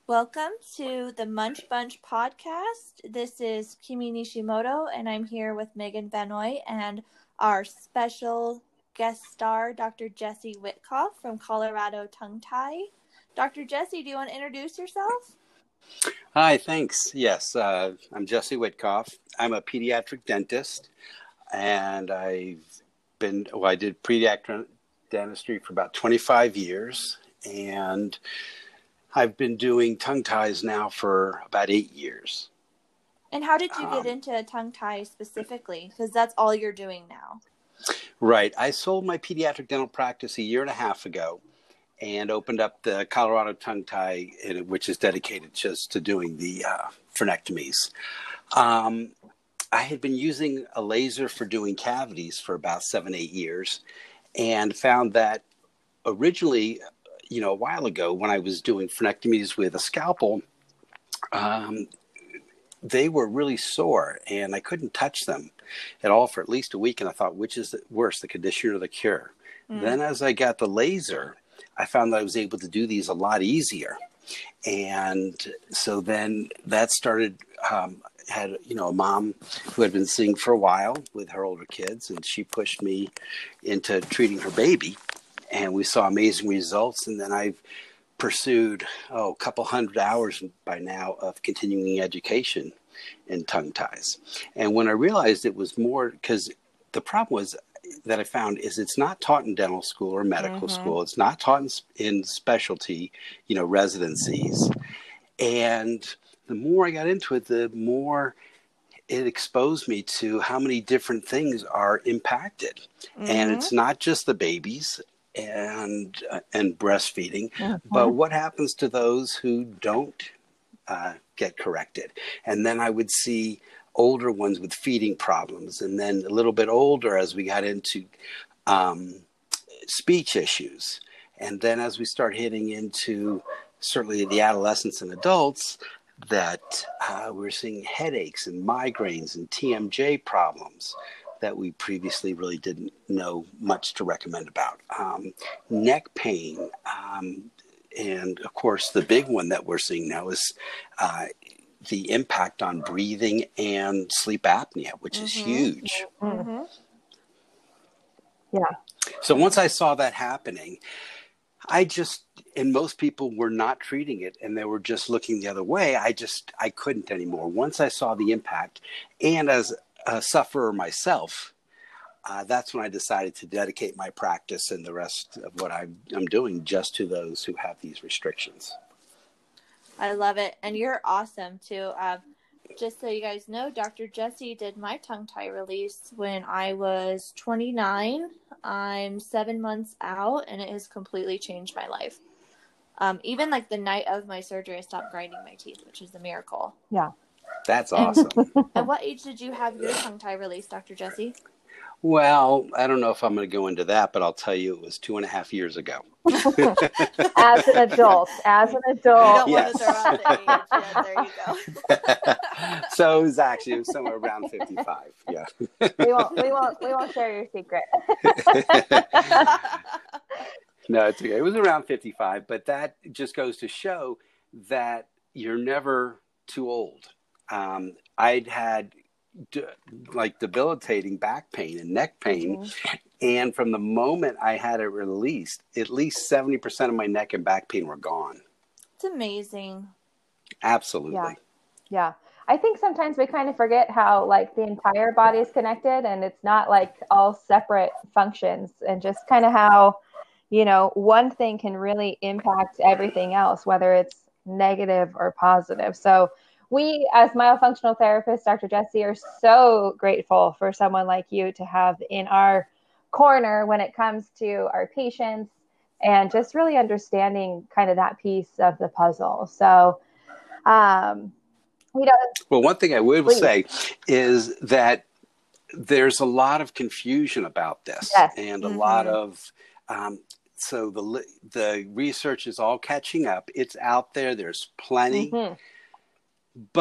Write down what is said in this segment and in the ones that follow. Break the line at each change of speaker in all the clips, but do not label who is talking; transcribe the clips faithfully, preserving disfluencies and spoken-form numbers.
Welcome to the Munch Bunch podcast. This is Kimi Nishimoto, and I'm here with Megan Vanoy and our special guest star, Doctor Jesse Witkoff from Colorado Tongue Tie. Doctor Jesse, do you want to introduce yourself?
Hi, thanks. Yes, uh, I'm Jesse Witkoff. I'm a pediatric dentist, and I've been, well, I did pediatric dentistry for about twenty-five years, and I've been doing tongue ties now for about eight years.
And how did you
Um,
get into tongue tie specifically? Because that's all you're doing now.
Right. I sold my pediatric dental practice a year and a half ago and opened up the Colorado Tongue Tie, which is dedicated just to doing the uh, frenectomies. Um, I had been using a laser for doing cavities for about seven, eight years and found that originally, you know, a while ago when I was doing frenectomies with a scalpel, um, they were really sore and I couldn't touch them at all for at least a week. And I thought, which is worse, the condition or the cure? Mm. Then as I got the laser, I found that I was able to do these a lot easier. And so then that started, um, had, you know, a mom who had been seeing for a while with her older kids, and she pushed me into treating her baby. And we saw amazing results. And then I've pursued, oh, a couple hundred hours by now of continuing education in tongue ties. And when I realized it was more, because the problem was that I found is it's not taught in dental school or medical mm-hmm. school. It's not taught in, in specialty, you know, residencies. And the more I got into it, the more it exposed me to how many different things are impacted. Mm-hmm. And it's not just the babies and uh, and breastfeeding, mm-hmm. but what happens to those who don't uh, get corrected? And then I would see older ones with feeding problems, and then a little bit older as we got into um, speech issues. And then as we start hitting into certainly the adolescents and adults, that uh, we're seeing headaches and migraines and T M J problems that we previously really didn't know much to recommend about. Um, neck pain, um, and of course the big one that we're seeing now is uh, the impact on breathing and sleep apnea, which mm-hmm. is huge.
Mm-hmm. Yeah.
So once I saw that happening, I just, and most people were not treating it and they were just looking the other way. I just, I couldn't anymore. Once I saw the impact, and as a sufferer myself, uh, that's when I decided to dedicate my practice and the rest of what I'm, I'm doing just to those who have these restrictions.
I love it. And you're awesome too. Um, just so you guys know, Doctor Jesse did my tongue tie release when I was twenty-nine. I'm seven months out and it has completely changed my life. Um, even like the night of my surgery, I stopped grinding my teeth, which is a miracle.
Yeah.
That's awesome.
And at what age did you have your tongue tie release, Doctor Jesse?
Well, I don't know if I'm going to go into that, but I'll tell you it was two and a half years ago.
As an adult, as an adult.
You don't yes. want to throw out the age. Yeah, there you
go. So it was actually it was somewhere around fifty-five. Yeah.
We won't, we won't, we won't share your secret.
No, it's okay. It was around fifty-five, but that just goes to show that you're never too old. Um, I'd had d- like debilitating back pain and neck pain. Mm-hmm. And from the moment I had it released, at least seventy percent of my neck and back pain were gone.
It's amazing.
Absolutely.
Yeah. Yeah. I think sometimes we kind of forget how like the entire body is connected and it's not like all separate functions, and just kind of how, you know, one thing can really impact everything else, whether it's negative or positive. So we, as myofunctional therapists, Doctor Jesse, are so grateful for someone like you to have in our corner when it comes to our patients and just really understanding kind of that piece of the puzzle. So, um, you know.
Well, one thing I would
please.
say is that there's a lot of confusion about this,
yes.
and a
mm-hmm.
lot of, um, so the the research is all catching up. It's out there. There's plenty. Mm-hmm. But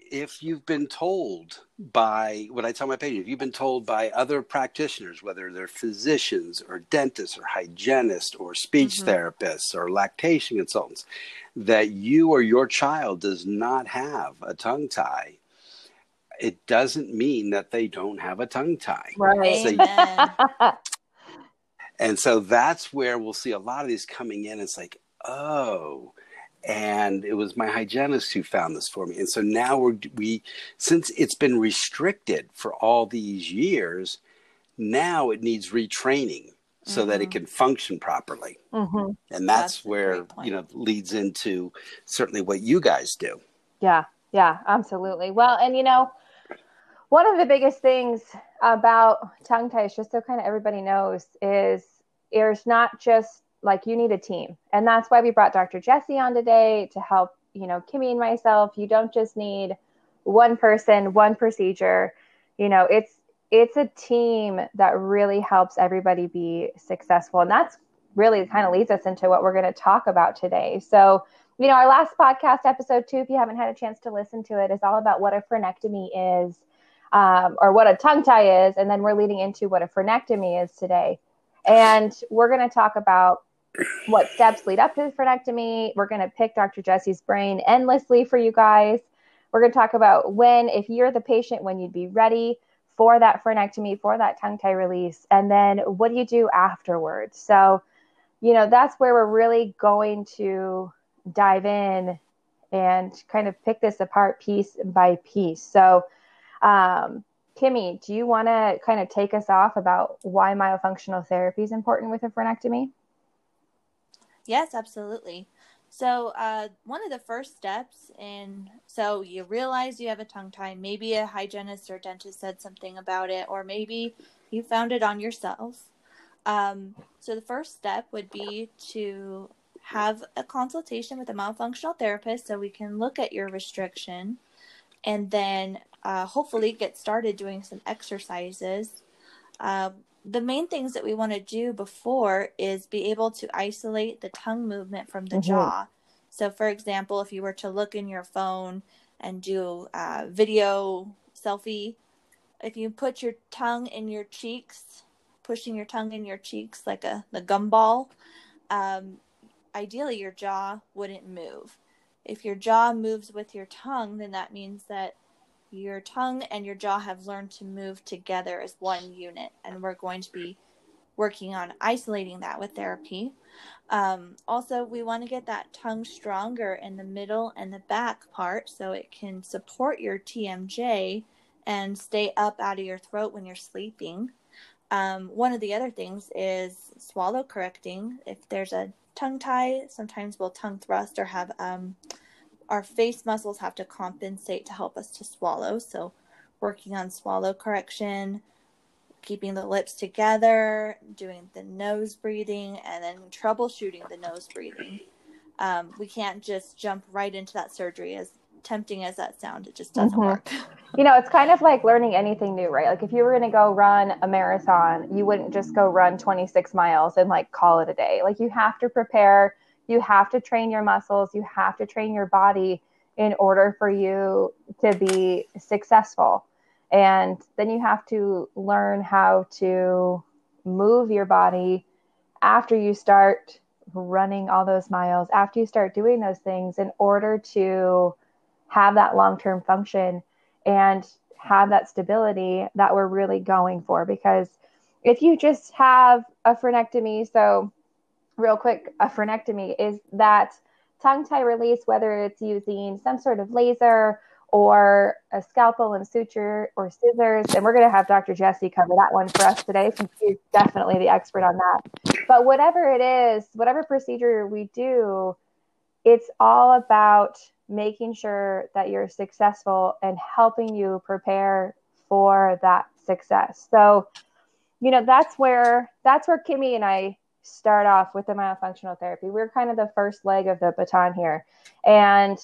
if you've been told by, what I tell my patients, if you've been told by other practitioners, whether they're physicians or dentists or hygienists or speech mm-hmm. therapists or lactation consultants, that you or your child does not have a tongue tie, it doesn't mean that they don't have a tongue tie.
Right.
So,
Amen.
and so that's where we'll see a lot of these coming in. It's like, oh, and it was my hygienist who found this for me. And so now we're, we, since it's been restricted for all these years, now it needs retraining so mm-hmm. that it can function properly.
Mm-hmm.
And that's, that's where, you know, leads into certainly what you guys do.
Yeah. Yeah, absolutely. Well, and you know, one of the biggest things about tongue ties, just so kind of everybody knows, is there's not just like you need a team. And that's why we brought Doctor Jessie on today to help, you know, Kimmy and myself. You don't just need one person, one procedure. You know, it's it's a team that really helps everybody be successful. And that's really kind of leads us into what we're going to talk about today. So, you know, our last podcast episode too, if you haven't had a chance to listen to it, is all about what a frenectomy is. Um, or what a tongue tie is, and then we're leading into what a frenectomy is today. And we're going to talk about what steps lead up to the frenectomy. We're going to pick Doctor Jessie's brain endlessly for you guys. We're going to talk about when, if you're the patient, when you'd be ready for that frenectomy, for that tongue tie release, and then what do you do afterwards? So, you know, that's where we're really going to dive in and kind of pick this apart piece by piece. So, Um, Kimmy, do you want to kind of take us off about why myofunctional therapy is important with a frenectomy?
Yes, absolutely. So uh, one of the first steps in, so you realize you have a tongue tie, maybe a hygienist or dentist said something about it, or maybe you found it on yourself. Um, so the first step would be to have a consultation with a myofunctional therapist so we can look at your restriction and then Uh, hopefully get started doing some exercises. Uh, the main things that we want to do before is be able to isolate the tongue movement from the mm-hmm. jaw. So for example, if you were to look in your phone and do a video selfie, if you put your tongue in your cheeks, pushing your tongue in your cheeks like a the gumball, um, ideally your jaw wouldn't move. If your jaw moves with your tongue, then that means that your tongue and your jaw have learned to move together as one unit, and we're going to be working on isolating that with therapy. Um, also, we want to get that tongue stronger in the middle and the back part so it can support your T M J and stay up out of your throat when you're sleeping. Um, one of the other things is swallow correcting. If there's a tongue tie, sometimes we'll tongue thrust or have um, our face muscles have to compensate to help us to swallow. So working on swallow correction, keeping the lips together, doing the nose breathing, and then troubleshooting the nose breathing. Um, we can't just jump right into that surgery. As tempting as that sounds, it just doesn't mm-hmm. work.
You know, it's kind of like learning anything new, right? Like if you were going to go run a marathon, you wouldn't just go run twenty-six miles and like call it a day. Like you have to prepare. You have to train your muscles. You have to train your body in order for you to be successful. And then you have to learn how to move your body after you start running all those miles, after you start doing those things in order to have that long-term function and have that stability that we're really going for. Because if you just have a frenectomy, so real quick, a frenectomy is that tongue tie release, whether it's using some sort of laser or a scalpel and suture or scissors. And we're going to have Doctor Jessie cover that one for us today, since she's definitely the expert on that. But whatever it is, whatever procedure we do, it's all about making sure that you're successful and helping you prepare for that success. So, you know, that's where, that's where Kimmy and I start off with the myofunctional therapy. We're kind of the first leg of the baton here. And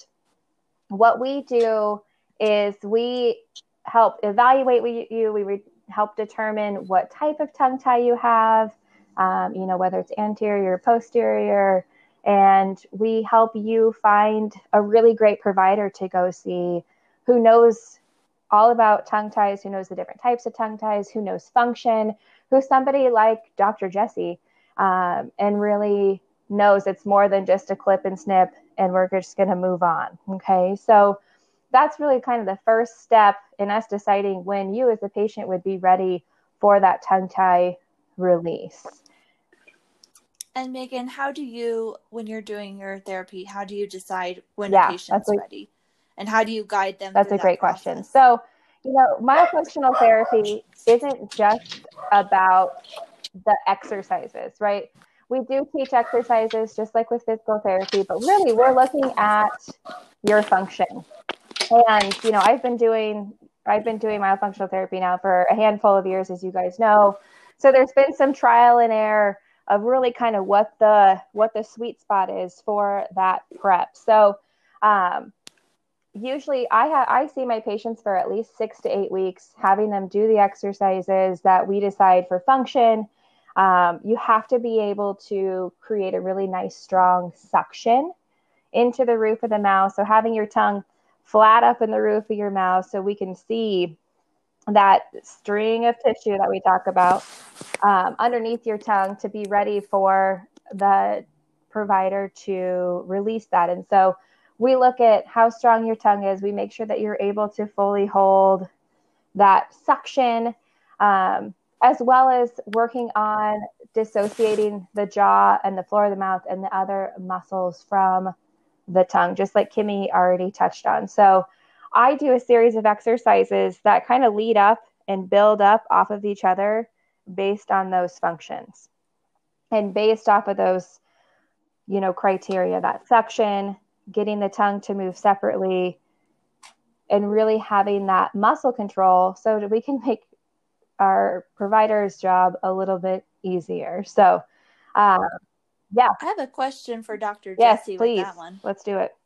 what we do is we help evaluate you. We re- help determine what type of tongue tie you have, um, you know, whether it's anterior or posterior. And we help you find a really great provider to go see who knows all about tongue ties, who knows the different types of tongue ties, who knows function, who's somebody like Doctor Jessie, um, and really knows it's more than just a clip and snip and we're just going to move on. Okay. So that's really kind of the first step in us deciding when you as the patient would be ready for that tongue tie release.
And Megan, how do you, when you're doing your therapy, how do you decide when
Yeah,
a patient's
that's a-
ready? And how do you guide them?
That's
through
a great
that process?
question. So, you know, myofunctional therapy isn't just about the exercises, right? We do teach exercises just like with physical therapy, but really we're looking at your function. And, you know, I've been doing, I've been doing myofunctional therapy now for a handful of years, as you guys know. So there's been some trial and error of really kind of what the, what the sweet spot is for that prep. So, um, usually I ha- I see my patients for at least six to eight weeks, having them do the exercises that we decide for function. Um, you have to be able to create a really nice, strong suction into the roof of the mouth. So having your tongue flat up in the roof of your mouth so we can see that string of tissue that we talk about um, underneath your tongue to be ready for the provider to release that. And so we look at how strong your tongue is. We make sure that you're able to fully hold that suction, um, as well as working on dissociating the jaw and the floor of the mouth and the other muscles from the tongue, just like Kimmy already touched on. So I do a series of exercises that kind of lead up and build up off of each other based on those functions and based off of those, you know, criteria, that suction, getting the tongue to move separately, and really having that muscle control so that we can make our provider's job a little bit easier. So, uh, yeah.
I have a question for Doctor
Yes,
Jessie
please.
with that one.
Let's do it.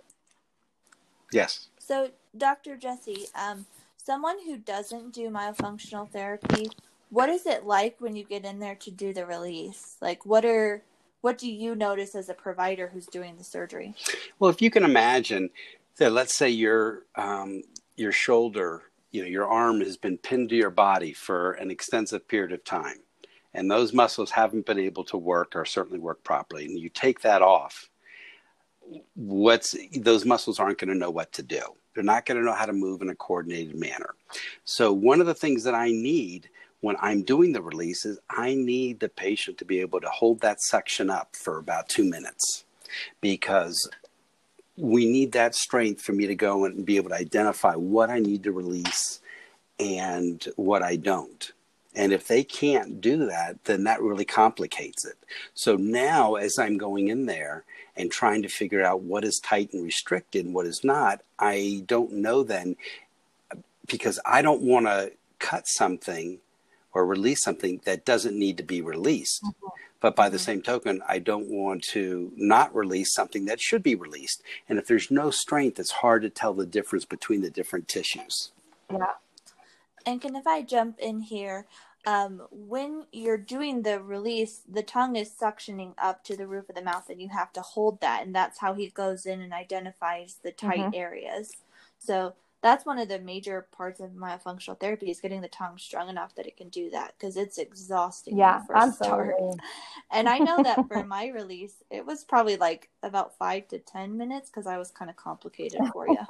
Yes.
So, Doctor Jessie, um, someone who doesn't do myofunctional therapy, what is it like when you get in there to do the release? Like, what are what do you notice as a provider who's doing the surgery?
Well, if you can imagine that, let's say your um, your shoulder, you know, your arm has been pinned to your body for an extensive period of time, and those muscles haven't been able to work or certainly work properly, and you take that off, what's those muscles aren't going to know what to do. They're not going to know how to move in a coordinated manner. So one of the things that I need when I'm doing the release is I need the patient to be able to hold that suction up for about two minutes because we need that strength for me to go and be able to identify what I need to release and what I don't. And if they can't do that, then that really complicates it. So now as I'm going in there and trying to figure out what is tight and restricted and what is not, I don't know then because I don't want to cut something or release something that doesn't need to be released. Mm-hmm. But by the same token, I don't want to not release something that should be released. And if there's no strength, it's hard to tell the difference between the different tissues.
Yeah.
And can if I jump in here, um, when you're doing the release, the tongue is suctioning up to the roof of the mouth and you have to hold that. And that's how he goes in and identifies the tight mm-hmm. areas. So that's one of the major parts of myofunctional therapy is getting the tongue strong enough that it can do that because it's exhausting.
Yeah,
when you first
absolutely.
Start. And I know that for my release, it was probably like about five to ten minutes because I was kind of complicated for you.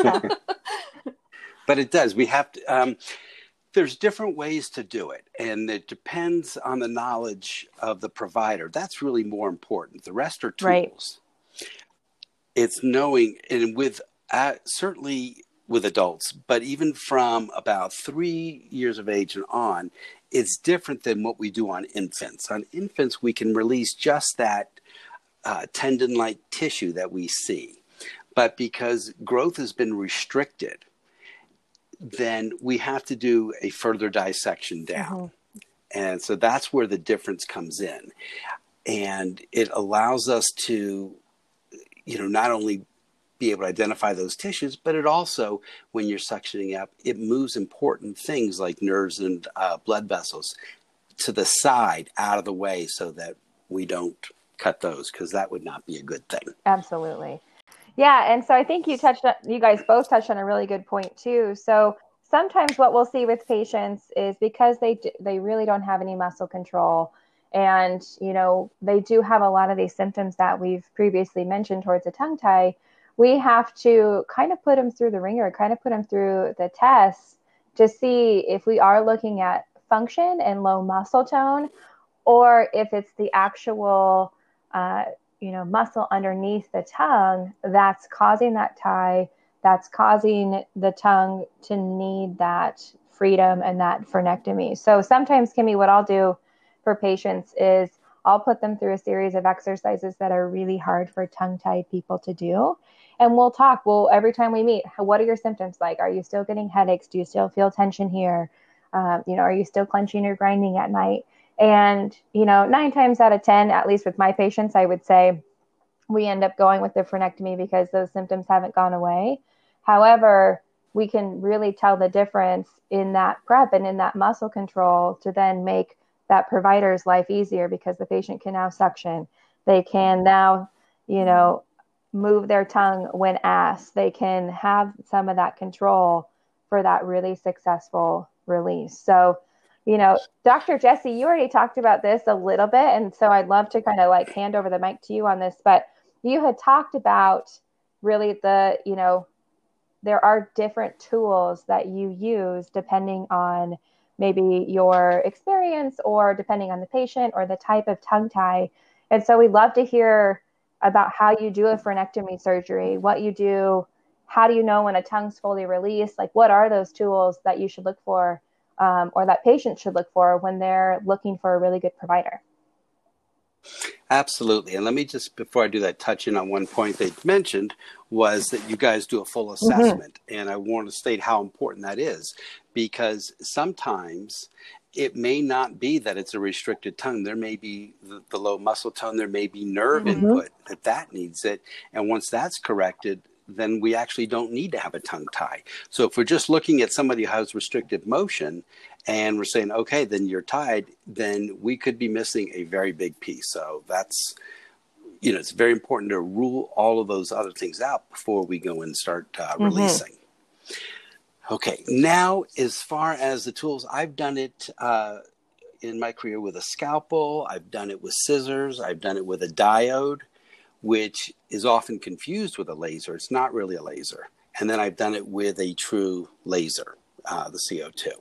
But it does. We have to. Um, there's different ways to do it, and it depends on the knowledge of the provider. That's really more important. The rest are tools. Right. It's knowing, and with uh, certainly. with adults, but even from about three years of age and on, it's different than what we do on infants. On infants, we can release just that uh, tendon-like tissue that we see. But because growth has been restricted, then we have to do a further dissection down. Mm-hmm. And so that's where the difference comes in. And it allows us to, you know, not only be able to identify those tissues, but it also, when you're suctioning up, it moves important things like nerves and uh, blood vessels to the side, out of the way, so that we don't cut those, because that would not be a good thing.
Absolutely. Yeah, and so I think you touched on, you guys both touched on a really good point too. So sometimes what we'll see with patients is because they they really don't have any muscle control, and you know they do have a lot of these symptoms that we've previously mentioned towards a tongue tie. We have to kind of put them through the ringer, kind of put them through the tests to see if we are looking at function and low muscle tone, or if it's the actual uh, you know, muscle underneath the tongue that's causing that tie, that's causing the tongue to need that freedom and that frenectomy. So sometimes, Kimmy, what I'll do for patients is I'll put them through a series of exercises that are really hard for tongue-tied people to do. And we'll talk. Well, every time we meet, what are your symptoms like? Are you still getting headaches? Do you still feel tension here? Um, you know, are you still clenching or grinding at night? And, you know, nine times out of ten, at least with my patients, I would say we end up going with the frenectomy because those symptoms haven't gone away. However, we can really tell the difference in that prep and in that muscle control to then make that provider's life easier, because the patient can now suction. They can now, you know, move their tongue when asked. They can have some of that control for that really successful release. So, you know, Doctor Jessie, you already talked about this a little bit, and so I'd love to kind of like hand over the mic to you on this, but you had talked about really the, you know, there are different tools that you use depending on maybe your experience or depending on the patient or the type of tongue tie. And so we'd love to hear about how you do a frenectomy surgery, what you do, how do you know when a tongue's fully released? Like, what are those tools that you should look for, um, or that patients should look for when they're looking for a really good provider?
Absolutely. And let me just, before I do that, touch in on one point they mentioned, was that you guys do a full assessment. Mm-hmm. And I want to state how important that is, because sometimes it may not be that it's a restricted tongue. There may be the, the low muscle tone. There may be nerve mm-hmm. input that that needs it. And once that's corrected, then we actually don't need to have a tongue tie. So if we're just looking at somebody who has restrictive motion and we're saying, okay, then you're tied, then we could be missing a very big piece. So that's, you know, it's very important to rule all of those other things out before we go and start uh, mm-hmm. releasing. Okay, now as far as the tools, I've done it uh, in my career with a scalpel. I've done it with scissors. I've done it with a diode, which is often confused with a laser. It's not really a laser. And then I've done it with a true laser, uh, the C O two.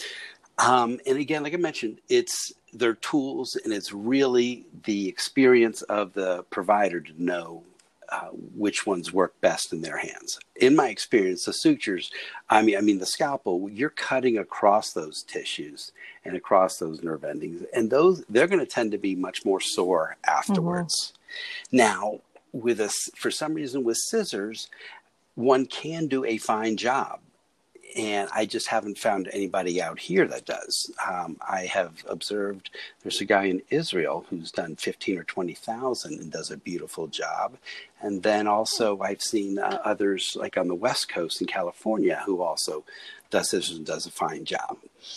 Um, and again, like I mentioned, it's their tools, and it's really the experience of the provider to know uh, which ones work best in their hands. In my experience, the sutures, I mean, I mean, the scalpel, you're cutting across those tissues and across those nerve endings, and those they're going to tend to be much more sore afterwards. Mm-hmm. Now, with a, for some reason, with scissors, one can do a fine job. And I just haven't found anybody out here that does. Um, I have observed there's a guy in Israel who's done fifteen or twenty thousand and does a beautiful job. And then also I've seen uh, others like on the West Coast in California who also does this and does a fine job.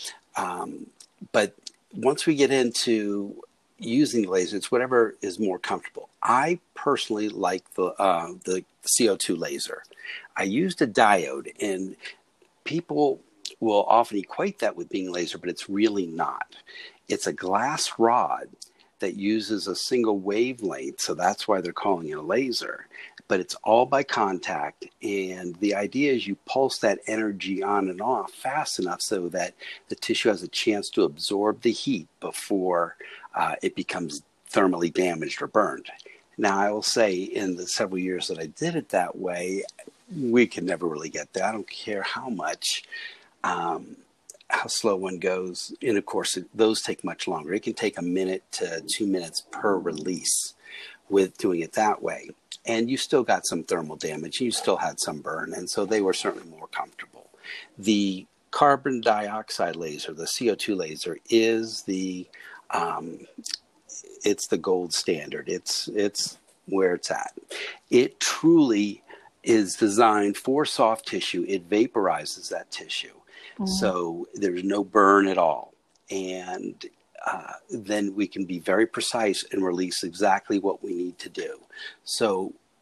Um, but once we get into using the laser, it's whatever is more comfortable. I personally like the uh, the C O two laser. I used a diode, and people will often equate that with being laser, but it's really not. It's a glass rod that uses a single wavelength, so that's why they're calling it a laser. But it's all by contact, and the idea is you pulse that energy on and off fast enough so that the tissue has a chance to absorb the heat before uh, it becomes thermally damaged or burned. Now, I will say in the several years that I did it that way, we can never really get there. I don't care how much, um, how slow one goes. And of course, it, those take much longer. It can take a minute to two minutes per release with doing it that way. And you still got some thermal damage. You still had some burn. And so they were certainly more comfortable. The carbon dioxide laser, the C O two laser, is the, um, it's the gold standard. It's, it's where it's at. It truly is designed for soft tissue. It vaporizes that tissue. Mm-hmm. So there's no burn at all. And uh, then we can be very precise and release exactly what we need to do. So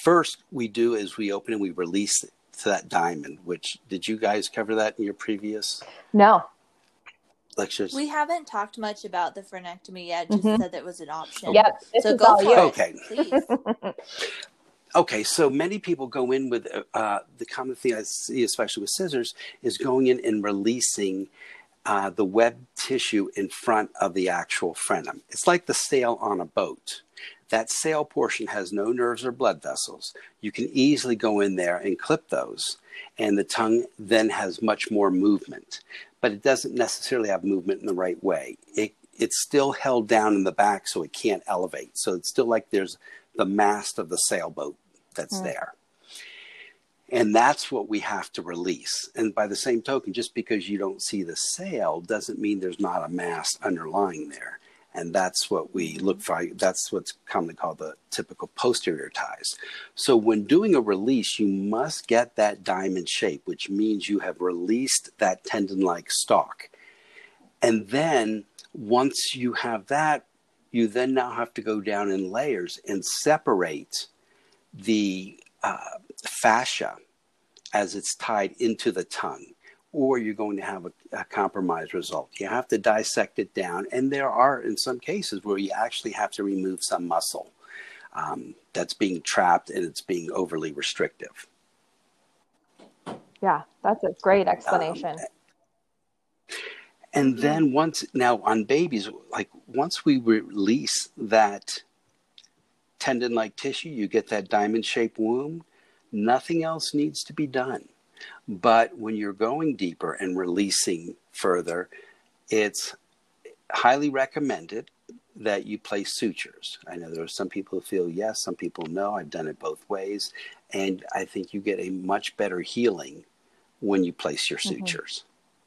first we do is we open and we release it to that diamond, which did you guys cover that in your previous
No.
lectures?
We haven't talked much about the frenectomy yet, just
Mhm.
said that was an option.
Yep, this
So
is
go
all
for
you.
it,
Okay.
please.
Okay, so many people go in with, uh, the common thing I see, especially with scissors, is going in and releasing uh, the web tissue in front of the actual frenum. It's like the sail on a boat. That sail portion has no nerves or blood vessels. You can easily go in there and clip those, and the tongue then has much more movement. But it doesn't necessarily have movement in the right way. It, it's still held down in the back, so it can't elevate. So it's still like there's the mast of the sailboat that's mm. there. And that's what we have to release. And by the same token, just because you don't see the sail doesn't mean there's not a mast underlying there. And that's what we look for. That's what's commonly called the typical posterior ties. So when doing a release, you must get that diamond shape, which means you have released that tendon-like stalk. And then once you have that, you then now have to go down in layers and separate the uh, fascia as it's tied into the tongue, or you're going to have a, a compromised result. You have to dissect it down, and there are in some cases where you actually have to remove some muscle um, that's being trapped and it's being overly restrictive.
Yeah, that's a great explanation.
Um, and then once, now on babies, like once we release that tendon-like tissue, you get that diamond-shaped womb, nothing else needs to be done. But when you're going deeper and releasing further, it's highly recommended that you place sutures. I know there are some people who feel yes, some people no. I've done it both ways. And I think you get a much better healing when you place your mm-hmm. sutures.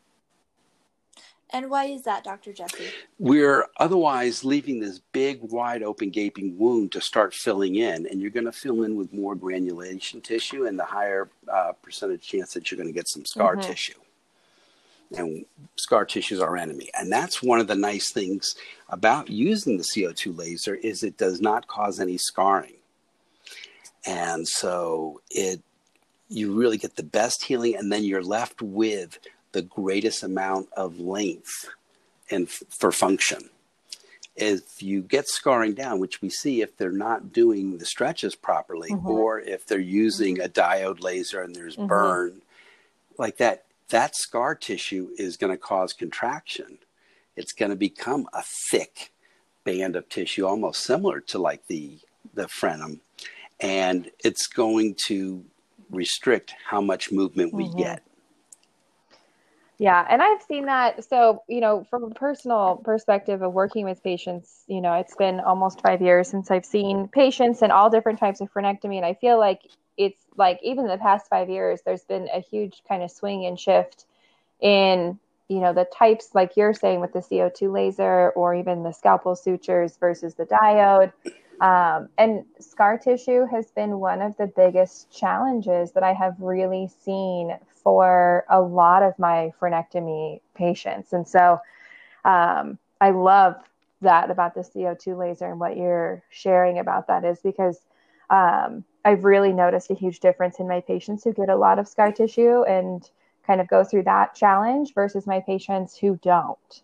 And why is that, Doctor Jesse?
We're otherwise leaving this big, wide open, gaping wound to start filling in, and you're going to fill in with more granulation tissue and the higher uh, percentage chance that you're going to get some scar mm-hmm. tissue. And scar tissue is our enemy. And that's one of the nice things about using the C O two laser is it does not cause any scarring. And so it you really get the best healing, and then you're left with the greatest amount of length and f- for function. If you get scarring down, which we see if they're not doing the stretches properly, mm-hmm. or if they're using mm-hmm. a diode laser and there's mm-hmm. burn, like that, that scar tissue is going to cause contraction. It's going to become a thick band of tissue, almost similar to like the, the frenum. And it's going to restrict how much movement we mm-hmm. get.
Yeah. And I've seen that. So, you know, from a personal perspective of working with patients, you know, it's been almost five years since I've seen patients in all different types of frenectomy. And I feel like it's like, even in the past five years, there's been a huge kind of swing and shift in, you know, the types, like you're saying with the C O two laser or even the scalpel sutures versus the diode. Um, and scar tissue has been one of the biggest challenges that I have really seen for a lot of my frenectomy patients. And so um, I love that about the C O two laser, and what you're sharing about that is because um, I've really noticed a huge difference in my patients who get a lot of scar tissue and kind of go through that challenge versus my patients who don't.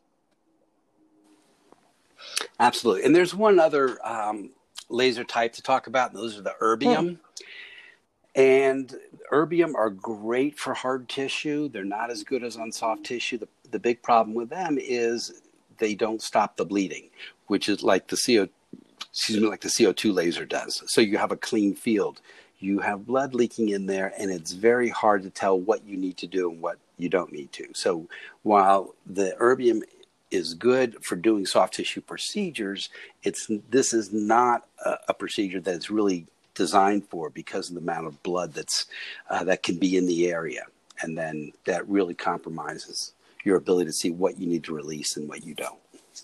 Absolutely. And there's one other um, laser type to talk about, and those are the erbium. Hmm. And erbium are great for hard tissue. They're not as good as on soft tissue. The, the big problem with them is they don't stop the bleeding, which is like the C O, excuse me, like the C O two laser does. So you have a clean field. You have blood leaking in there, and it's very hard to tell what you need to do and what you don't need to. So while the erbium is good for doing soft tissue procedures, it's this is not a, a procedure that's really designed for, because of the amount of blood that's uh, that can be in the area, and then that really compromises your ability to see what you need to release and what you don't.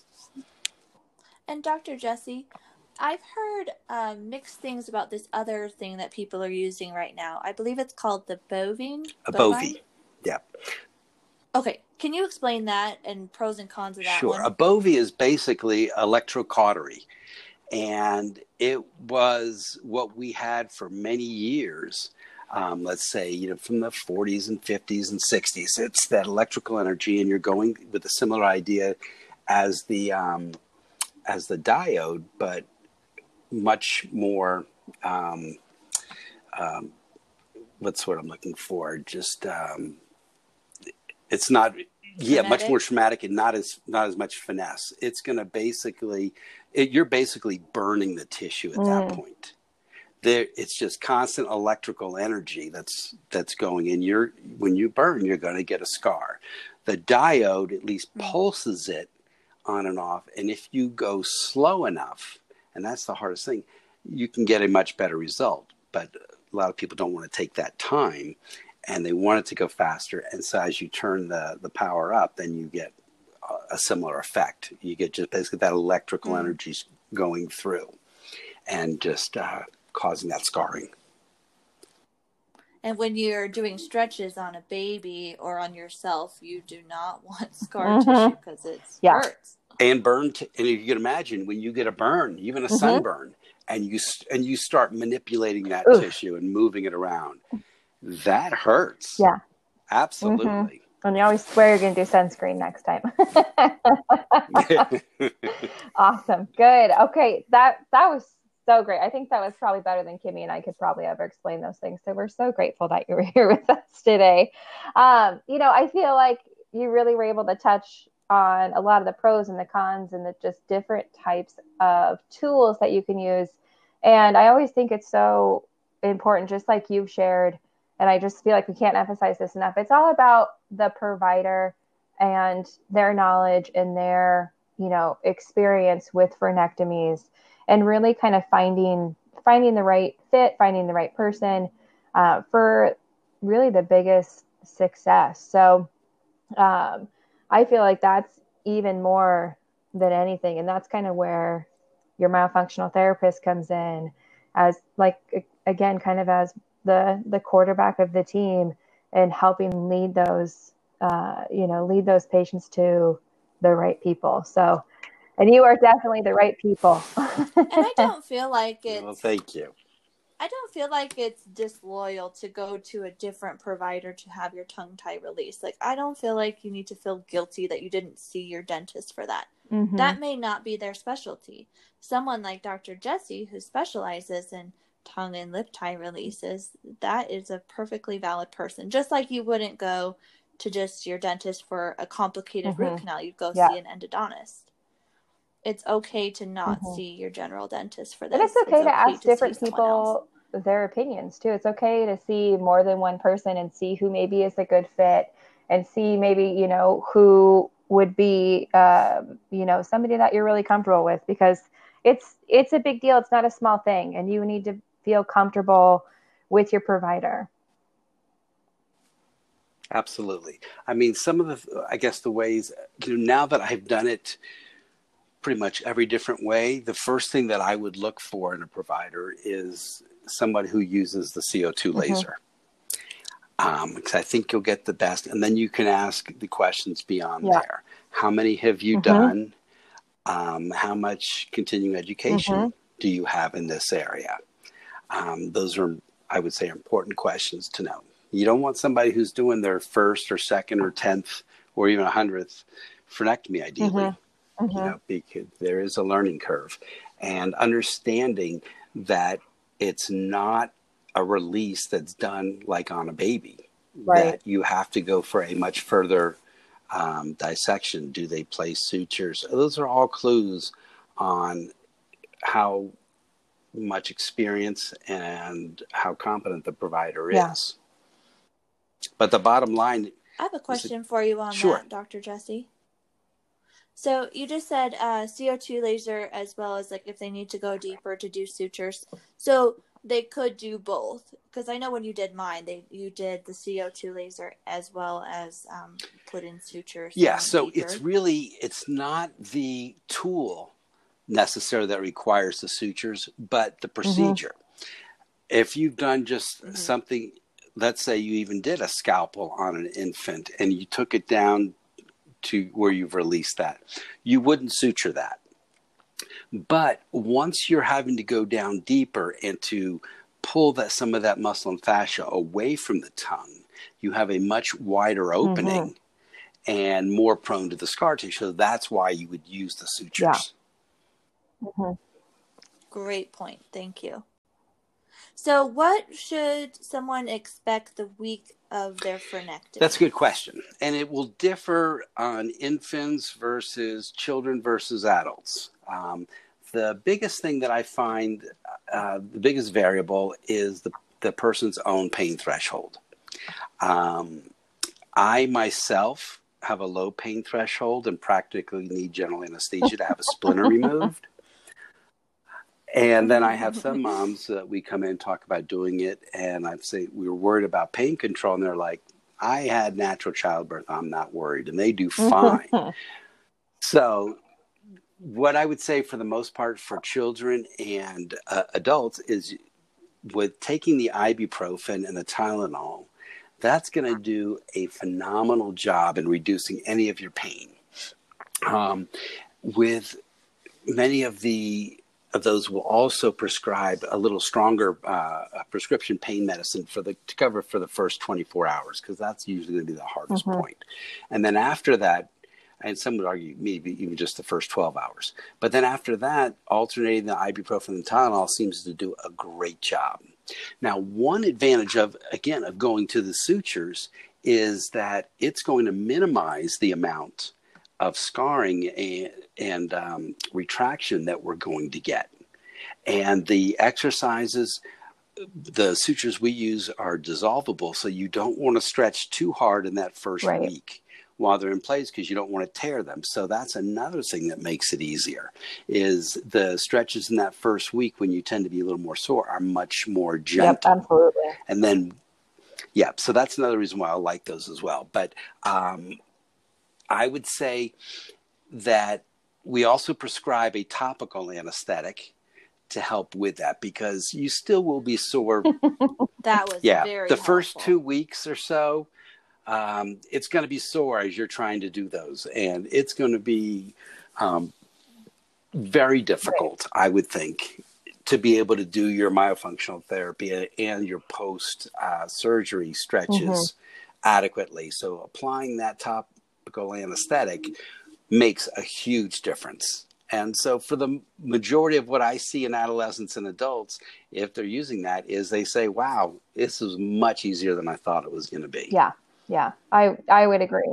And Doctor Jesse, I've heard um, mixed things about this other thing that people are using right now. I believe it's called the bovine.
A bovine, yeah.
Okay, can you explain that and pros and cons of that
Sure.
one?
A bovine is basically electrocautery. And it was what we had for many years. Um, let's say, you know, from the forties and fifties and sixties, it's that electrical energy, and you're going with a similar idea as the um, as the diode, but much more. Um, um, what's what I'm looking for? Just um, it's not, yeah, much more traumatic and not as not as much finesse. It's going to basically, it, you're basically burning the tissue at mm. that point. There, it's just constant electrical energy that's that's going in. You're when you burn, you're going to get a scar. The diode at least pulses it on and off, and if you go slow enough, and that's the hardest thing, you can get a much better result. But a lot of people don't want to take that time, and they want it to go faster. And so as you turn the the power up, then you get a, a similar effect. You get just basically that electrical mm. energy going through, and just. Uh, causing that scarring.
And when you're doing stretches on a baby or on yourself, you do not want scar mm-hmm. tissue because it yeah. hurts.
And burn, t- and you can imagine when you get a burn, even a mm-hmm. sunburn, and you and you start manipulating that Oof. tissue and moving it around, that hurts.
Yeah,
absolutely.
Mm-hmm. And you always swear you're going to do sunscreen next time. Awesome, good. Okay, that that was. So great. I think that was probably better than Kimmy and I could probably ever explain those things. So we're so grateful that you were here with us today. Um, you know, I feel like you really were able to touch on a lot of the pros and the cons and the just different types of tools that you can use. And I always think it's so important, just like you've shared. And I just feel like we can't emphasize this enough. It's all about the provider and their knowledge and their, you know, experience with frenectomies. And really kind of finding finding the right fit, finding the right person uh, for really the biggest success. So um, I feel like that's even more than anything. And that's kind of where your myofunctional therapist comes in as like, again, kind of as the, the quarterback of the team and helping lead those, uh, you know, lead those patients to the right people. So And you are definitely the right people.
And I don't feel like it's...
Well, thank you.
I don't feel like it's disloyal to go to a different provider to have your tongue tie released. Like, I don't feel like you need to feel guilty that you didn't see your dentist for that. Mm-hmm. That may not be their specialty. Someone like Doctor Jessie, who specializes in tongue and lip tie releases, that is a perfectly valid person. Just like you wouldn't go to just your dentist for a complicated mm-hmm. root canal. You'd go yeah. see an endodontist. It's okay to not mm-hmm. see your general dentist for this.
And it's okay, it's okay to ask to different people their opinions too. It's okay to see more than one person and see who maybe is a good fit and see maybe, you know, who would be, um, you know, somebody that you're really comfortable with, because it's, it's a big deal. It's not a small thing, and you need to feel comfortable with your provider.
Absolutely. I mean, some of the, I guess the ways, you know, now that I've done it pretty much every different way, the first thing that I would look for in a provider is someone who uses the C O two mm-hmm. laser. Um, because I think you'll get the best. And then you can ask the questions beyond yeah. there. How many have you mm-hmm. done? Um, how much continuing education mm-hmm. do you have in this area? Um, those are, I would say, important questions to know. You don't want somebody who's doing their first or second or tenth or even a hundredth frenectomy, ideally. Mm-hmm. Mm-hmm. You know, because there is a learning curve, and understanding that it's not a release that's done like on a baby, right. that you have to go for a much further um, dissection. Do they place sutures? Those are all clues on how much experience and how competent the provider yeah. is. But the bottom line...
I have a question it, for you on
sure.
that, Doctor Jessie. So you just said uh, C O two laser, as well as like if they need to go deeper to do sutures. So they could do both, because I know when you did mine, they you did the C O two laser as well as um, put in sutures.
Yeah, so deeper. It's really, it's not the tool necessarily that requires the sutures, but the procedure. Mm-hmm. If you've done just mm-hmm. something, let's say you even did a scalpel on an infant and you took it down to where you've released that, you wouldn't suture that. But once you're having to go down deeper and to pull that some of that muscle and fascia away from the tongue, you have a much wider opening mm-hmm. and more prone to the scar tissue. So that's why you would use the sutures.
Yeah. Mm-hmm.
Great point. Thank you. So what should someone expect the week of their frenectomy?
That's a good question. And it will differ on infants versus children versus adults. Um, the biggest thing that I find, uh, the biggest variable is the, the person's own pain threshold. Um, I myself have a low pain threshold and practically need general anesthesia to have a splinter removed. And then I have some moms that we come in and talk about doing it, and I say we were worried about pain control, and they're like, I had natural childbirth, I'm not worried, and they do fine. So what I would say for the most part for children and uh, adults is with taking the ibuprofen and the Tylenol, that's going to do a phenomenal job in reducing any of your pain. Um, with many of the of those will also prescribe a little stronger uh, prescription pain medicine for the to cover for the first twenty-four hours, because that's usually going to be the hardest mm-hmm. point. And then after that, and some would argue maybe even just the first twelve hours. But then after that, alternating the ibuprofen and Tylenol seems to do a great job. Now, one advantage of, again, of going to the sutures is that it's going to minimize the amount of scarring and, and um, retraction that we're going to get. And the exercises, the sutures we use are dissolvable, so you don't want to stretch too hard in that first right. week while they're in place, because you don't want to tear them. So that's another thing that makes it easier, is the stretches in that first week when you tend to be a little more sore are much more gentle.
Yep, absolutely.
And then, yeah, so that's another reason why I like those as well. But um, I would say that we also prescribe a topical anesthetic to help with that, because you still will be sore.
That was
yeah,
very
the
helpful.
First two weeks or so. Um, it's going to be sore as you're trying to do those, and it's going to be um, very difficult, I would think, to be able to do your myofunctional therapy and your post uh, surgery stretches mm-hmm. adequately. So applying that topical anesthetic makes a huge difference. And so for the majority of what I see in adolescents and adults, if they're using that, is they say, wow, this is much easier than I thought it was going to be.
Yeah. Yeah, I, I would agree.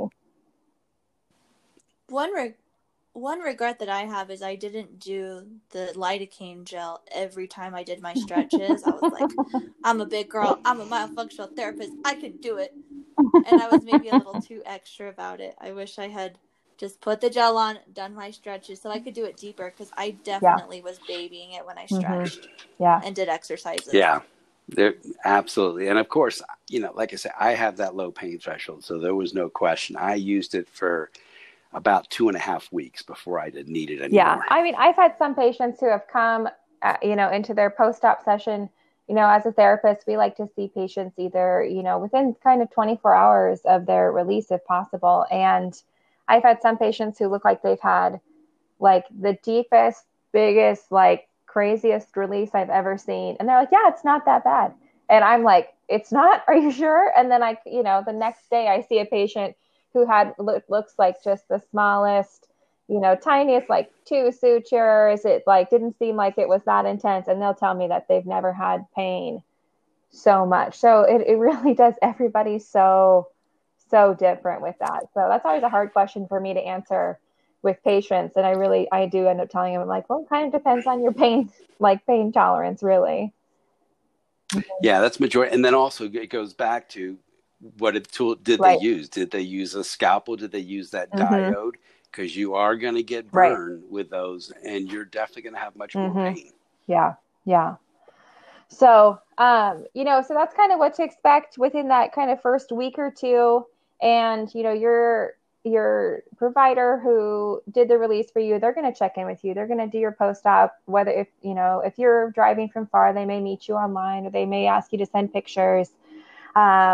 One re- one regret that I have is I didn't do the lidocaine gel every time I did my stretches. I was like, I'm a big girl. I'm a myofunctional therapist. I can do it. And I was maybe a little too extra about it. I wish I had just put the gel on, done my stretches so I could do it deeper, because I definitely yeah. was babying it when I stretched
mm-hmm. yeah.
and did exercises.
Yeah. There, absolutely. And of course, you know, like I said, I have that low pain threshold, so there was no question. I used it for about two and a half weeks before I didn't need it anymore.
Yeah. I mean, I've had some patients who have come, uh, you know, into their post-op session. You know, as a therapist, we like to see patients either, you know, within kind of twenty-four hours of their release if possible. And I've had some patients who look like they've had like the deepest, biggest, like, craziest release I've ever seen. And they're like, yeah, it's not that bad. And I'm like, it's not, are you sure? And then I, you know, the next day I see a patient who had, look, looks like just the smallest, you know, tiniest, like two sutures. It like, didn't seem like it was that intense. And they'll tell me that they've never had pain so much. So it, it really does. Everybody's so, so different with that. So that's always a hard question for me to answer with patients. And I really, I do end up telling them, I'm like, well, it kind of depends on your pain, like pain tolerance, really.
Yeah, that's majority. And then also it goes back to what tool did right. they use? Did they use a scalpel? Did they use that mm-hmm. diode? Because you are going to get burned right. with those, and you're definitely going to have much
mm-hmm.
more pain.
Yeah. Yeah. So, um, you know, so that's kind of what to expect within that kind of first week or two. And, you know, you're, your provider who did the release for you, they're going to check in with you. They're going to do your post-op, whether if, you know, if you're driving from far, they may meet you online, or they may ask you to send pictures. Um,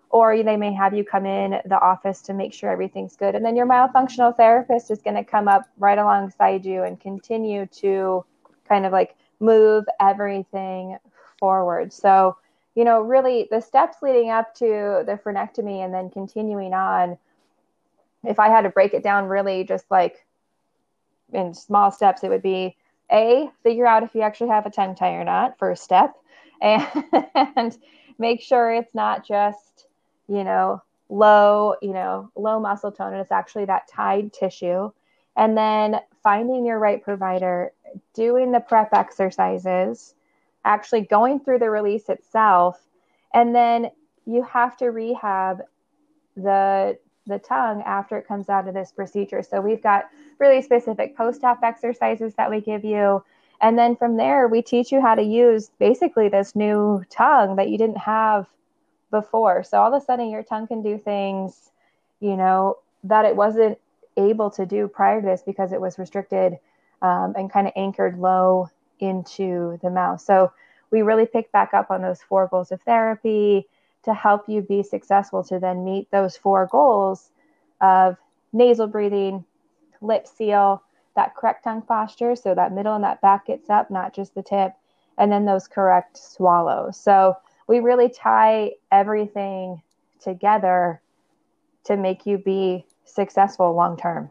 or they may have you come in the office to make sure everything's good. And then your myofunctional therapist is going to come up right alongside you and continue to kind of like move everything forward. So, you know, really the steps leading up to the frenectomy and then continuing on, if I had to break it down really just like in small steps, it would be A, figure out if you actually have a tongue tie or not, first step, and, and make sure it's not just, you know, low, you know, low muscle tone, and it's actually that tied tissue. And then finding your right provider, doing the prep exercises, actually going through the release itself, and then you have to rehab the the tongue after it comes out of this procedure. So we've got really specific post-op exercises that we give you. And then from there, we teach you how to use basically this new tongue that you didn't have before. So all of a sudden your tongue can do things, you know, that it wasn't able to do prior to this because it was restricted um, and kind of anchored low into the mouth. So we really pick back up on those four goals of therapy to help you be successful to then meet those four goals of nasal breathing, lip seal, that correct tongue posture. So that middle and that back gets up, not just the tip, and then those correct swallows. So we really tie everything together to make you be successful long-term.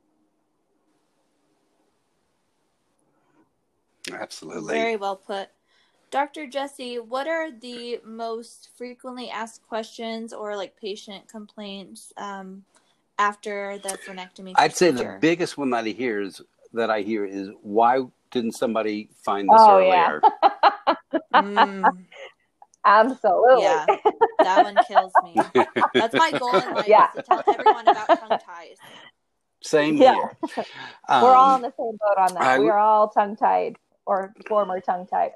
Absolutely.
Very well put. Doctor Jessie, what are the most frequently asked questions or like patient complaints um, after the frenectomy procedure?
I'd say the biggest one that I hear is that I hear is why didn't somebody find this
oh,
earlier?
Yeah.
mm.
Absolutely.
Yeah, that one kills me. That's my goal in life,
yeah.
is to tell everyone about tongue ties.
Same
yeah.
here.
Um, We're all on the same boat on that.
I,
we are all tongue-tied or former tongue-tied.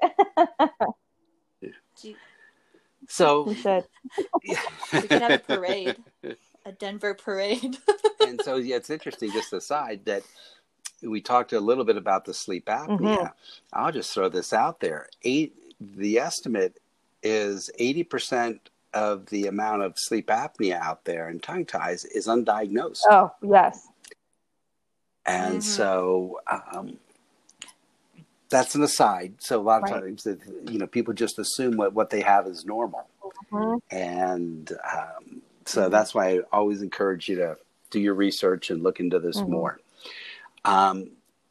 so
we should.
We could have a parade, a Denver parade.
And so, yeah, it's interesting, just aside, that we talked a little bit about the sleep apnea. Mm-hmm. I'll just throw this out there. Eight, the estimate is eighty percent of the amount of sleep apnea out there and tongue ties is undiagnosed.
Oh, yes.
And
mm-hmm.
so um, that's an aside. So a lot of
right.
times, you know, people just assume what, what they have is normal.
Mm-hmm.
And um, so mm-hmm. that's why I always encourage you to do your research and look into this mm-hmm. more. Um,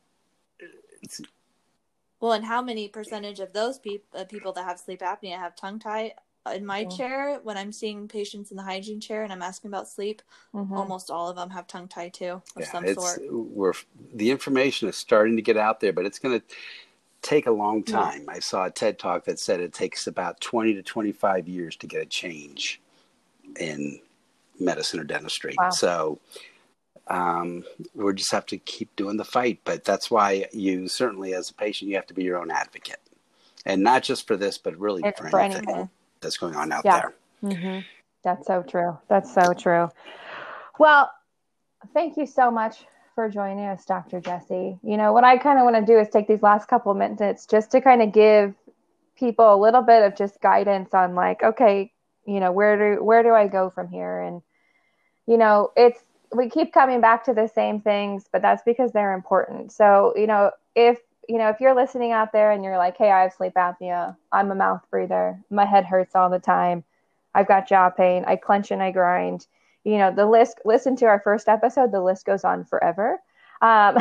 well, and how many percentage of those pe- uh, people that have sleep apnea have tongue tie? In my mm-hmm. chair, when I'm seeing patients in the hygiene chair and I'm asking about sleep, mm-hmm. almost all of them have tongue tie too, of
yeah,
some
it's,
sort.
We're, the information is starting to get out there, but it's going to take a long time. Yeah. I saw a TED Talk that said it takes about twenty to twenty-five years to get a change in medicine or dentistry.
Wow.
So um, we just have to keep doing the fight. But that's why you certainly, as a patient, you have to be your own advocate. And not just for this, but really
it's
for,
for
anything,
anything
that's going on out
yeah.
there.
Mm-hmm. That's so true. That's so true. Well, thank you so much for joining us, Doctor Jessie. You know, what I kind of want to do is take these last couple of minutes just to kind of give people a little bit of just guidance on like, okay, you know, where do, where do I go from here? And, you know, it's, we keep coming back to the same things, but that's because they're important. So, you know, if, you know, if you're listening out there and you're like, hey, I have sleep apnea, I'm a mouth breather, my head hurts all the time, I've got jaw pain, I clench and I grind, you know, the list, listen to our first episode, the list goes on forever. Um,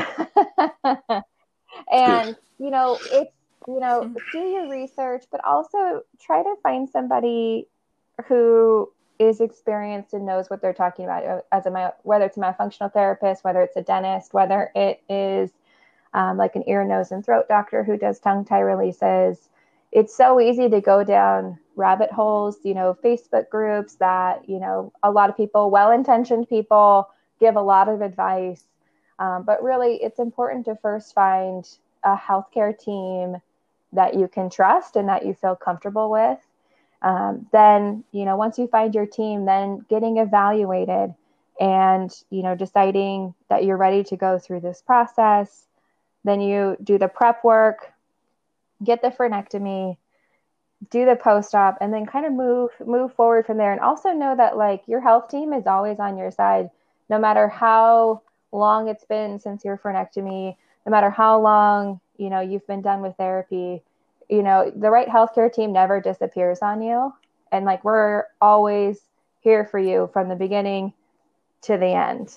and, you know, it's, you know, do your research, but also try to find somebody who is experienced and knows what they're talking about, as a, whether it's a myofunctional therapist, whether it's a dentist, whether it is um, like an ear, nose, and throat doctor who does tongue tie releases. It's so easy to go down rabbit holes, you know, Facebook groups that, you know, a lot of people, well-intentioned people give a lot of advice. Um, but really, it's important to first find a healthcare team that you can trust and that you feel comfortable with. Um, then, you know, once you find your team, then getting evaluated and, you know, deciding that you're ready to go through this process. Then you do the prep work, get the frenectomy, do the post-op, and then kind of move move forward from there. And also know that like your health team is always on your side, no matter how long it's been since your frenectomy, no matter how long, you know, you've been done with therapy. You know, the right healthcare team never disappears on you. And like, we're always here for you from the beginning to the end.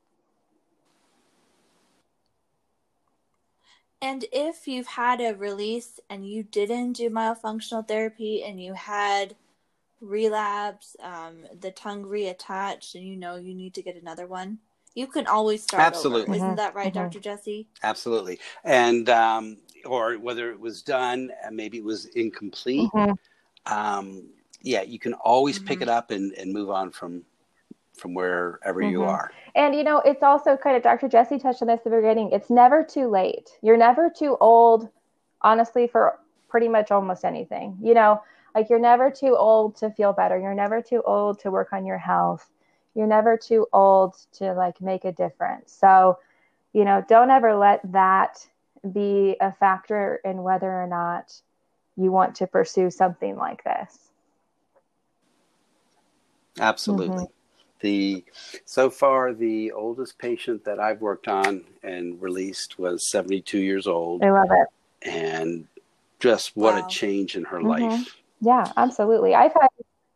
And if you've had a release and you didn't do myofunctional therapy and you had relapse, um, the tongue reattached, and you know you need to get another one, you can always start
Absolutely.
over.
Mm-hmm.
Isn't that right,
Mm-hmm.
Doctor Jesse?
Absolutely. And, um, or whether it was done, maybe it was incomplete.
Mm-hmm.
Um, yeah, you can always
Mm-hmm.
pick it up and, and move on from from wherever
Mm-hmm.
you are.
And, you know, it's also kind of, Doctor Jesse touched on this at the beginning. It's never too late. You're never too old, honestly, for pretty much almost anything. You know, like you're never too old to feel better. You're never too old to work on your health. You're never too old to like make a difference. So, you know, don't ever let that be a factor in whether or not you want to pursue something like this.
Absolutely.
Mm-hmm.
The so far the oldest patient that I've worked on and released was seventy-two years old.
I love it.
And just what
Wow.
a change in her
Mm-hmm.
life.
Yeah, absolutely. I've had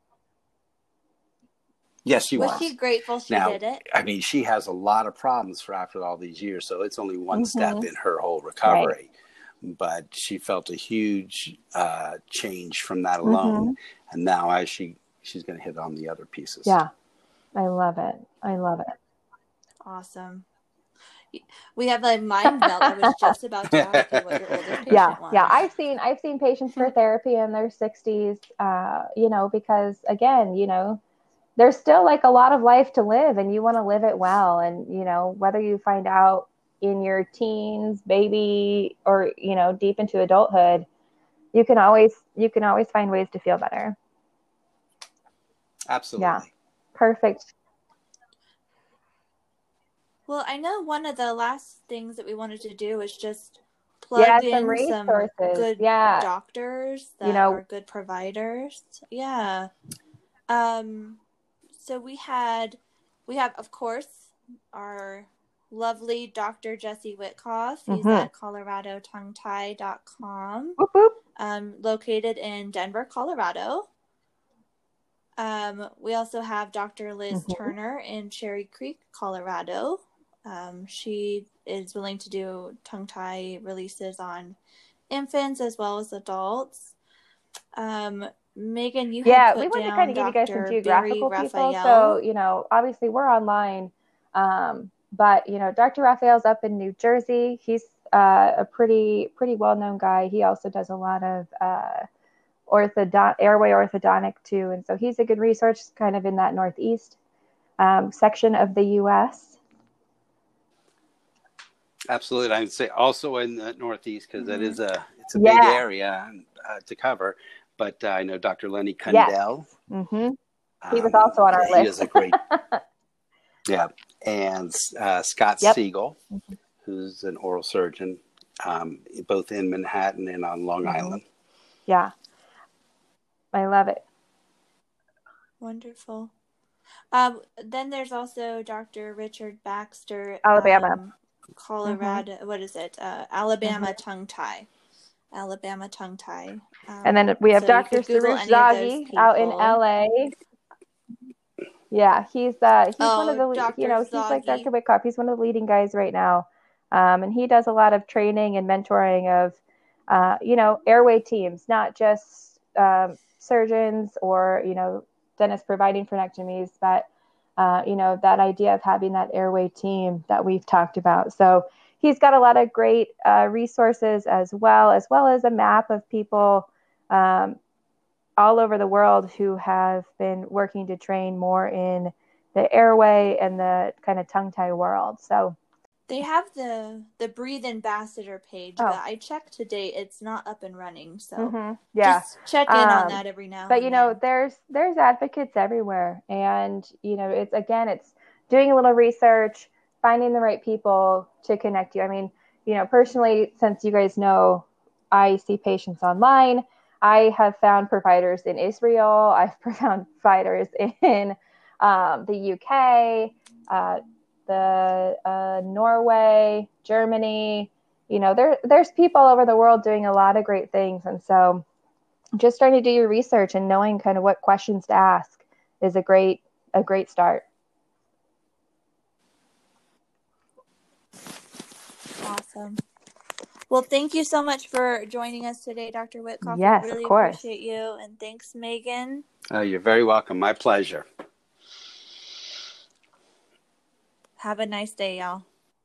Yes, she
Was
was.
she grateful she
Now,
did it?
I mean, she has a lot of problems for after all these years, so it's only one
Mm-hmm.
step in her whole recovery. Right. But she felt a huge uh, change from that alone,
Mm-hmm.
and now as she she's going to hit on the other pieces.
Yeah, I love it. I love it.
Awesome. We have a mind melt. I was just about to ask you what your oldest patient
yeah,
was.
Yeah, I've seen I've seen patients for therapy in their sixties, uh, you know, because again, you know, there's still like a lot of life to live and you want to live it well. And, you know, whether you find out in your teens, baby, or, you know, deep into adulthood, you can always you can always find ways to feel better.
Absolutely.
Yeah. Perfect.
Well, I know one of the last things that we wanted to do is just plug
Yeah,
in
some
some
resources.
good
Yeah.
doctors that
You know-
are good providers. Yeah. Um, so we had, we have, of course, our lovely Doctor Jesse Witkoff. He's
Mhm.
at colorado tongue tie dot com,
Whoop, whoop.
um, located in Denver, Colorado. Um, we also have Doctor Liz
Mhm.
Turner in Cherry Creek, Colorado. Um, she is willing to do tongue tie releases on infants as well as adults. Um, Megan, you
Yeah,
had
we
put
want to
down
kind of give you guys some
Doctor
geographical
Barry
people.
Raphael.
So, you know, obviously we're online, um, but, you know, Doctor Raphael's up in New Jersey. He's uh, a pretty, pretty well-known guy. He also does a lot of uh, orthodont- airway orthodontic too. And so he's a good resource kind of in that Northeast um, section of the U S.
Absolutely. I'd say also in the Northeast because mm-hmm. that is a it's a
yeah.
big area uh, to cover. But uh, I know Doctor Lenny Kundell.
Yes. Mm-hmm. He
Um,
was also on our
he
list.
He is a great, yeah. And uh, Scott
yep.
Siegel, mm-hmm. who's an oral surgeon, um, both in Manhattan and on Long mm-hmm. Island.
Yeah. I love it.
Wonderful. Um, then there's also Doctor Richard Baxter,
Alabama,
um, Colorado. Mm-hmm. What is it? Uh, Alabama mm-hmm. tongue tie. Alabama tongue tie. Um,
and then we have
so
Doctor Sarush Zaghi out in L A. Yeah, he's uh, he's
oh,
one of the
Doctor
you know
Zaghi.
he's like Doctor Witkoff. He's one of the leading guys right now, um, and he does a lot of training and mentoring of uh, you know airway teams, not just um, surgeons or you know dentists providing frenectomies, but uh, you know that idea of having that airway team that we've talked about. So he's got a lot of great uh, resources as well, as well as a map of people um, all over the world who have been working to train more in the airway and the kind of tongue tie world. So
they have the the Breathe Ambassador page, oh. but I checked today; it's not up and running. So
mm-hmm. yeah,
just check in
um,
on that every now.
But
and
you know,
then.
there's there's advocates everywhere, and you know, it's again, it's doing a little research, finding the right people to connect you. I mean, you know, personally, since you guys know, I see patients online. I have found providers in Israel. I've found providers in um, the U K, uh, the uh, Norway, Germany. You know, there there's people all over the world doing a lot of great things. And so just starting to do your research and knowing kind of what questions to ask is a great a great start.
Awesome. Well, thank you so much for joining us today, Doctor Witkoff.
Yes,
we really
of course.
appreciate you. And thanks, Megan.
Oh, you're very welcome. My pleasure.
Have a nice day, y'all.